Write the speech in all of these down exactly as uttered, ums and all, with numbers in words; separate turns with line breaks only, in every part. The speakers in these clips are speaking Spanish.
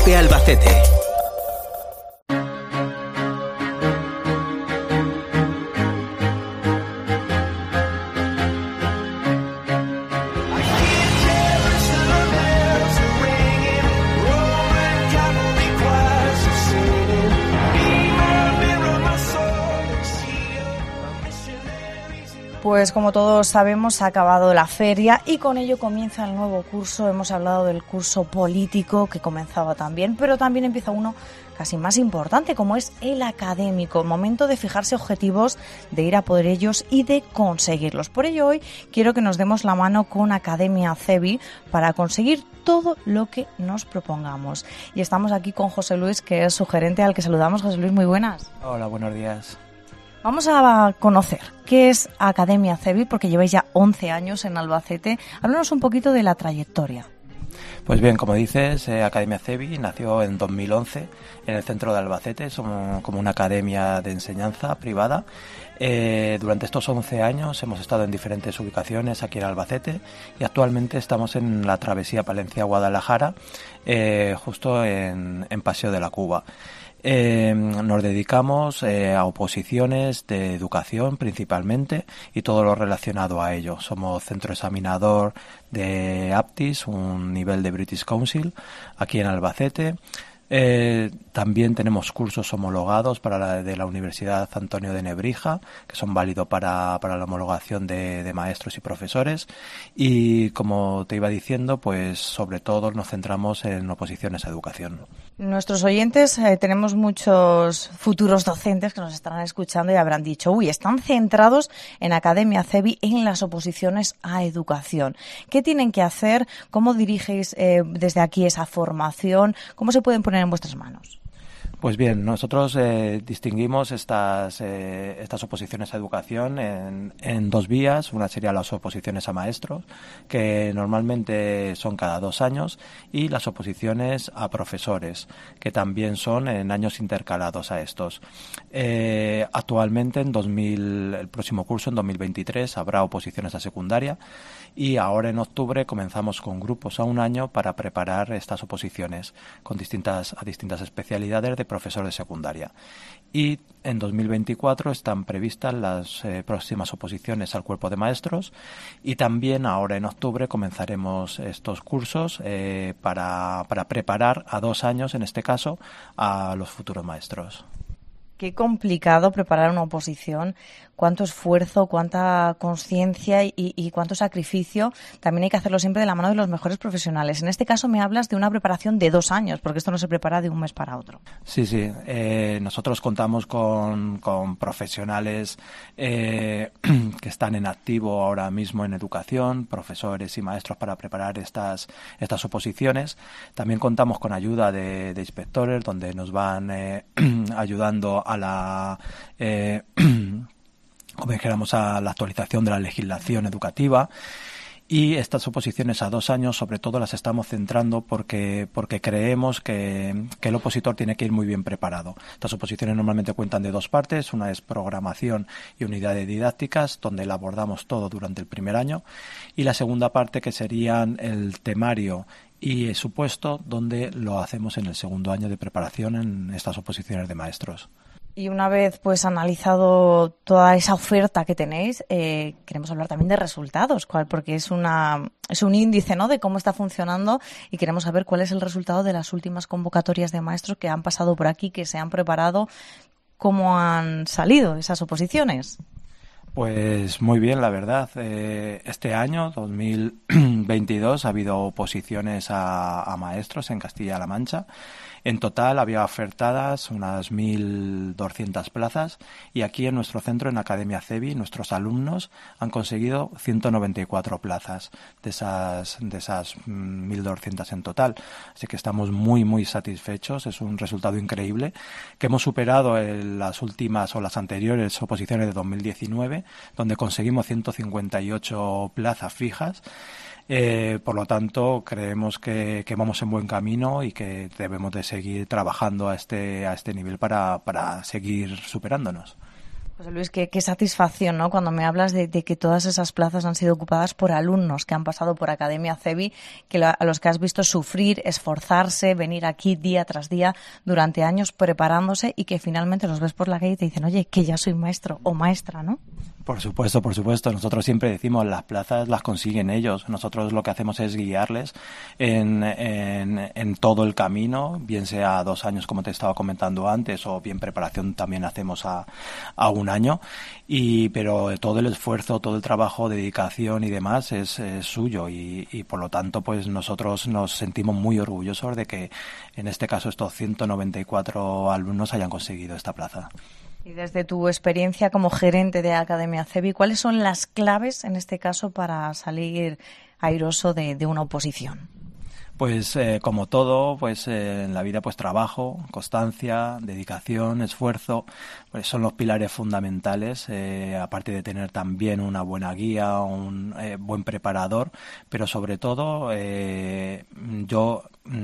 Cope Albacete.
Pues como todos sabemos, ha acabado la feria y con ello comienza el nuevo curso. Hemos hablado del curso político que comenzaba también, pero también empieza uno casi más importante, como es el académico. Momento de fijarse objetivos, de ir a por ellos y de conseguirlos. Por ello hoy quiero que nos demos la mano con Academia CEBI para conseguir todo lo que nos propongamos. Y estamos aquí con José Luis, que es su gerente, al que saludamos. José Luis, muy buenas.
Hola, buenos días.
Vamos a conocer qué es Academia CEBI, porque lleváis ya once años en Albacete. Háblanos un poquito de la trayectoria.
Pues bien, como dices, eh, Academia CEBI nació en dos mil once en el centro de Albacete. Somos como una academia de enseñanza privada. Eh, durante estos once años hemos estado en diferentes ubicaciones aquí en Albacete y actualmente estamos en la travesía Palencia-Guadalajara, eh, justo en, en Paseo de la Cuba. Eh, nos dedicamos eh, a oposiciones de educación principalmente y todo lo relacionado a ello. Somos centro examinador de APTIS, un nivel de British Council, aquí en Albacete. Eh, también tenemos cursos homologados para la, de la Universidad Antonio de Nebrija, que son válidos para, para la homologación de, de maestros y profesores. Y como te iba diciendo, pues sobre todo nos centramos en oposiciones a educación.
Nuestros oyentes, eh, tenemos muchos futuros docentes que nos estarán escuchando y habrán dicho, uy, están centrados en Academia CEBI en las oposiciones a educación. ¿Qué tienen que hacer? ¿Cómo dirigéis eh, desde aquí esa formación? ¿Cómo se pueden poner en vuestras manos?
Pues bien, nosotros eh, distinguimos estas eh, estas oposiciones a educación en, en dos vías. Una sería las oposiciones a maestros, que normalmente son cada dos años, y las oposiciones a profesores, que también son en años intercalados a estos. Eh, actualmente, en dos mil, el próximo curso, en dos mil veintitrés, habrá oposiciones a secundaria, y ahora en octubre comenzamos con grupos a un año para preparar estas oposiciones con distintas a distintas especialidades de profesor de secundaria. Y en dos mil veinticuatro están previstas las eh, próximas oposiciones al cuerpo de maestros, y también ahora en octubre comenzaremos estos cursos eh, para, para preparar a dos años, en este caso, a los futuros maestros.
Qué complicado preparar una oposición, cuánto esfuerzo, cuánta conciencia y, y cuánto sacrificio. También hay que hacerlo siempre de la mano de los mejores profesionales. En este caso me hablas de una preparación de dos años, porque esto no se prepara de un mes para otro.
Sí, sí. Eh, nosotros contamos con, con profesionales eh, que están en activo ahora mismo en educación, profesores y maestros para preparar estas, estas oposiciones. También contamos con ayuda de, de inspectores, donde nos van eh, ayudando a la eh, como dijéramos a la actualización de la legislación educativa. Y estas oposiciones a dos años, sobre todo, las estamos centrando porque porque creemos que, que el opositor tiene que ir muy bien preparado. Estas oposiciones normalmente cuentan de dos partes. Una es programación y unidades didácticas, donde la abordamos todo durante el primer año. Y la segunda parte, que serían el temario y el supuesto, donde lo hacemos en el segundo año de preparación en estas oposiciones de maestros.
Y una vez pues analizado toda esa oferta que tenéis, eh, queremos hablar también de resultados, cuál, porque es una es un índice, ¿no?, de cómo está funcionando, y queremos saber cuál es el resultado de las últimas convocatorias de maestros que han pasado por aquí, que se han preparado. ¿Cómo han salido esas oposiciones?
Pues muy bien, la verdad. Eh, este año, dos mil veintidós, ha habido oposiciones a, a maestros en Castilla-La Mancha. En total había ofertadas unas mil doscientas plazas, y aquí en nuestro centro, en Academia CEBI, nuestros alumnos han conseguido ciento noventa y cuatro plazas de esas de esas mil doscientas en total. Así que estamos muy, muy satisfechos. Es un resultado increíble que hemos superado en las últimas o las anteriores oposiciones de dos mil diecinueve, donde conseguimos ciento cincuenta y ocho plazas fijas. Eh, por lo tanto, creemos que, que vamos en buen camino y que debemos de seguir trabajando a este a este nivel para, para seguir superándonos.
José Luis, qué, qué satisfacción, ¿no? Cuando me hablas de, de que todas esas plazas han sido ocupadas por alumnos que han pasado por Academia CEBI, que lo, a los que has visto sufrir, esforzarse, venir aquí día tras día durante años preparándose y que finalmente los ves por la calle y te dicen, oye, que ya soy maestro o maestra, ¿no?
Por supuesto, por supuesto. Nosotros siempre decimos, las plazas las consiguen ellos. Nosotros lo que hacemos es guiarles en, en, en todo el camino, bien sea dos años, como te estaba comentando antes, o bien preparación también hacemos a, a un año. Y pero todo el esfuerzo, todo el trabajo, dedicación y demás es, es suyo. Y, y por lo tanto, pues nosotros nos sentimos muy orgullosos de que, en este caso, estos ciento noventa y cuatro alumnos hayan conseguido esta plaza.
Y desde tu experiencia como gerente de Academia CEBI, ¿cuáles son las claves, en este caso, para salir airoso de, de una oposición?
Pues eh, como todo, pues eh, en la vida, pues trabajo, constancia, dedicación, esfuerzo, pues son los pilares fundamentales, eh, aparte de tener también una buena guía, un eh, buen preparador, pero sobre todo eh, yo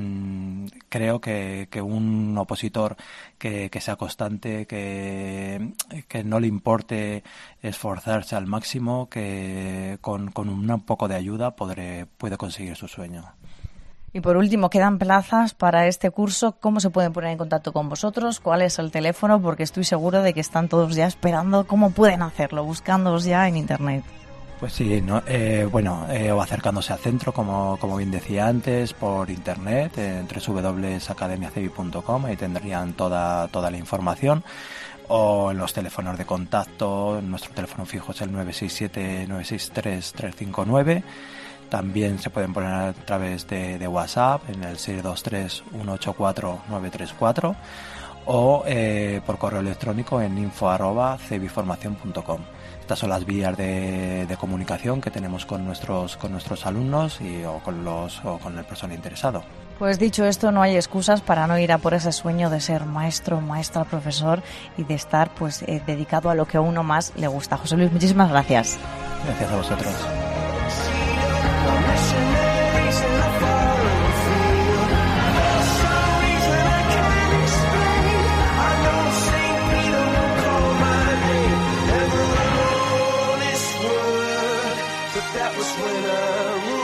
mm, creo que, que un opositor que, que sea constante, que, que no le importe esforzarse al máximo, que con, con un poco de ayuda podré, puede conseguir su sueño.
Y por último, quedan plazas para este curso. ¿Cómo se pueden poner en contacto con vosotros? ¿Cuál es el teléfono? Porque estoy seguro de que están todos ya esperando. ¿Cómo pueden hacerlo? Buscándoos ya en Internet.
Pues sí, no, eh, bueno, eh, o acercándose al centro, como, como bien decía antes, por Internet, en doble u doble u doble u punto academia cebi punto com, ahí tendrían toda, toda la información. O en los teléfonos de contacto, nuestro teléfono fijo es el nueve seis siete, nueve seis tres, tres cinco nueve. También se pueden poner a través de, de WhatsApp en el seis dos tres, uno ocho cuatro, nueve tres cuatro o eh, por correo electrónico en info arroba cebiformación punto com. Estas son las vías de, de comunicación que tenemos con nuestros con nuestros alumnos y o con los o con el personal interesado.
Pues dicho esto, no hay excusas para no ir a por ese sueño de ser maestro, maestra, profesor y de estar pues eh, dedicado a lo que a uno más le gusta. José Luis, muchísimas gracias.
Gracias a vosotros.
That was when I